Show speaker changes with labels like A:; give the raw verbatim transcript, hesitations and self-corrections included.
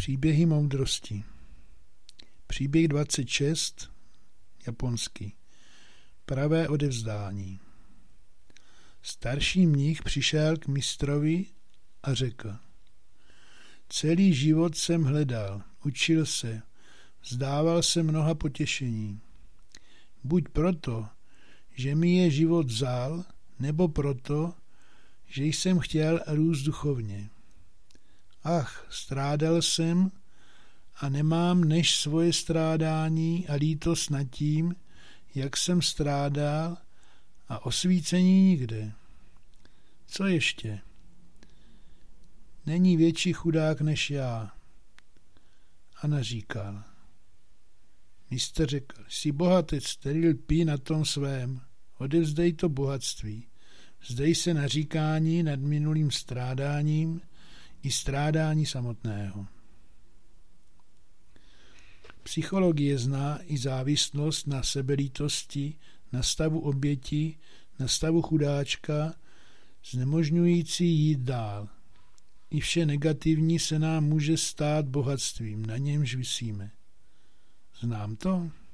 A: Příběhy moudrosti. Příběh dvacet šest, japonský. Pravé odevzdání. Starší mnich přišel k mistrovi a řekl: Celý život jsem hledal, učil se, vzdával se mnoha potěšení. Buď proto, že mi je život vzal, nebo proto, že jsem chtěl růst duchovně. Ach, strádal jsem a nemám než svoje strádání a lítost nad tím, jak jsem strádal, a osvícení nikde. Co ještě? Není větší chudák než já. A naříkal. Mistr řekl: Jsi bohatec, který lpí na tom svém. Odevzdej to bohatství. Vzdej se naříkání nad minulým strádáním i strádání samotného. Psychologie zná i závislost na sebelítosti, na stavu oběti, na stavu chudáčka, znemožňující jít dál. I vše negativní se nám může stát bohatstvím, na němž visíme. Znám to?